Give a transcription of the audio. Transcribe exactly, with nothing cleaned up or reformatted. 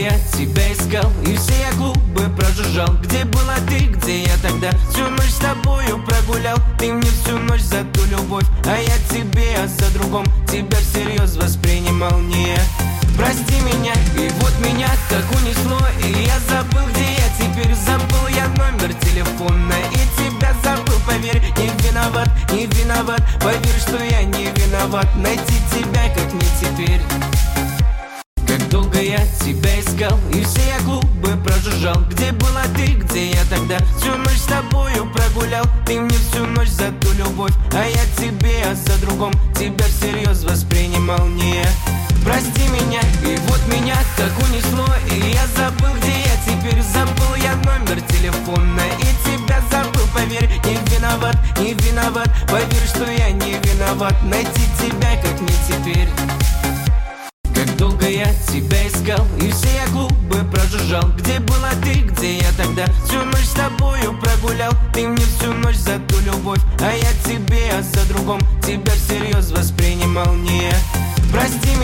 я тебя искал, и все я клубы прожужжал. Где была ты, где я тогда? Всю ночь с тобою прогулял. Ты мне всю ночь за ту любовь, а я тебе о за другом. Тебя всерьез воспринимал не я. Прости меня, и вот меня так унесло, и я забыл, где я теперь. Забыл я номер телефона, и тебя забыл, поверь. Не виноват, не виноват, поверь, что я не виноват. Найти тебя как не теперь. Как долго я тебя искал, и все я клубы прожужжал. Где была ты, где я тогда? Всю ночь с тобою прогулял. Ты мне всю ночь за ту любовь, а я тебе о за другом. Тебя всерьез воспринимал не я. Прости меня, и вот меня так унесло, и я забыл, где я теперь. Забыл я номер телефона, и тебя забыл, поверь. Не виноват, не виноват, поверь, что я не виноват. Найти тебя как не теперь. Как долго я тебя искал, и все я клубы прожужжал. Где была ты, где я тогда? Всю ночь с тобою прогулял. Ты мне всю ночь за ту любовь, а я тебе о за другом. Тебя всерьез воспринимал не я. Прости